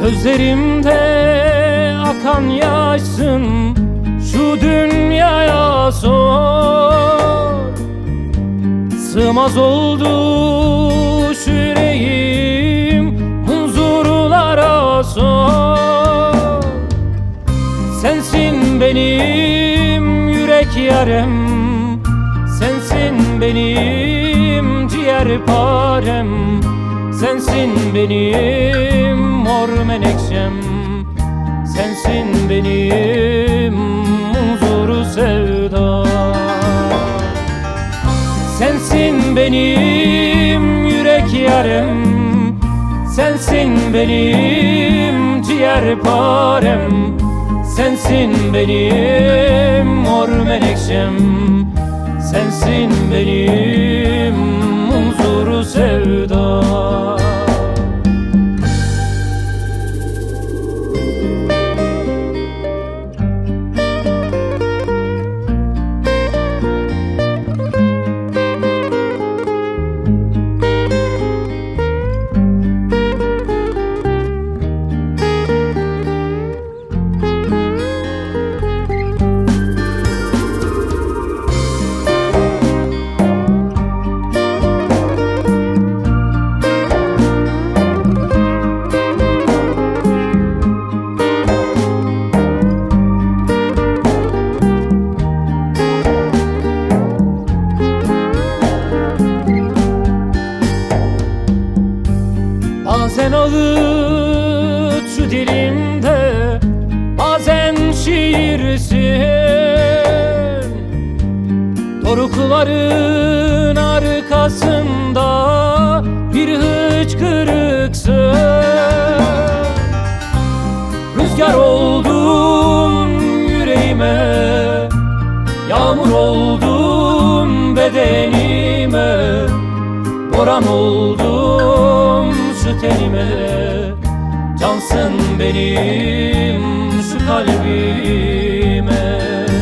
Gözlerimde akan yaşsın, şu dünyaya sor. Sığmaz oldu şu yüreğim huzurlara sor. Sensin benim yürek yarem, sensin benim ciğerparem, sensin benim mor menekşem, sensin benim huzuru sevda. Sensin benim yürek yarem, sensin benim ciğerparem, sensin benim mor menekşem, sensin benim huzuru sevda. Bazen ağıt şu dilimde, bazen şiirsin. Dorukların arkasında bir hıçkırıksın. Rüzgar oldun yüreğime, yağmur oldun bedenime, boran oldum şu tenime. Cansın benim şu kalbime.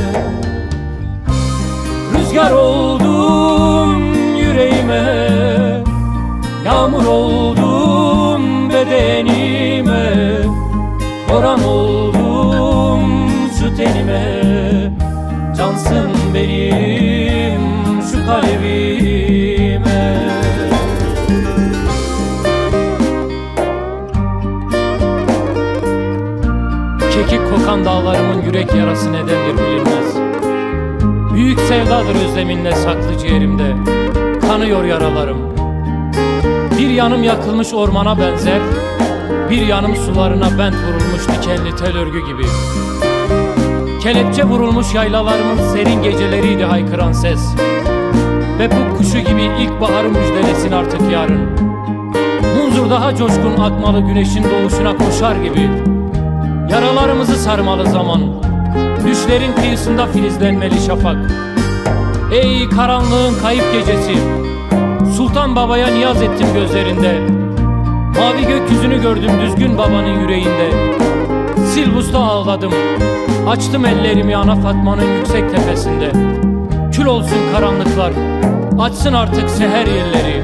Rüzgar oldun yüreğime, yağmur oldun bedenime, boran oldum şu tenime. Cansın benim şu kalbime. Kekik kokan dağlarımın yürek yarası nedendir bilinmez. Büyük sevdadır özleminle saklı ciğerimde, kanıyor yaralarım. Bir yanım yakılmış ormana benzer, bir yanım sularına bent vurulmuş dikenli tel örgü gibi. Kelepçe vurulmuş yaylalarımın serin geceleriydi haykıran ses. Ve bu kuşu gibi ilkbaharı müjdelesin artık yarın. Munzur daha coşkun akmalı güneşin doğuşuna koşar gibi. Yaralarımızı sarmalı zaman, düşlerin kıyısında filizlenmeli şafak. Ey karanlığın kayıp gecesi, Sultan Baba'ya niyaz ettim gözlerinde. Mavi gökyüzünü gördüm düzgün babanın yüreğinde. Silvus'ta ağladım, açtım ellerimi ana Fatma'nın yüksek tepesinde. Kül olsun karanlıklar, açsın artık seher yerleri.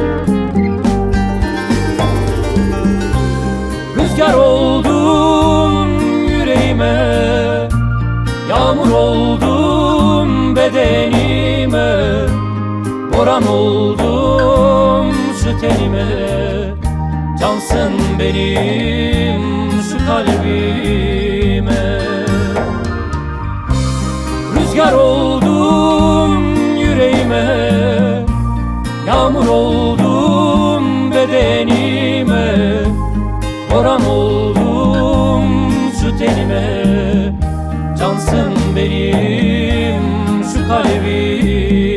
Rüzgar oldun yüreğime, yağmur oldun bedenime, boran oldum şu tenime. Cansın benim şu kalbime. Rüzgar oldun yüreğime, yağmur oldun bedenime, boran oldum şu tenime. Cansın benim şu kalbime.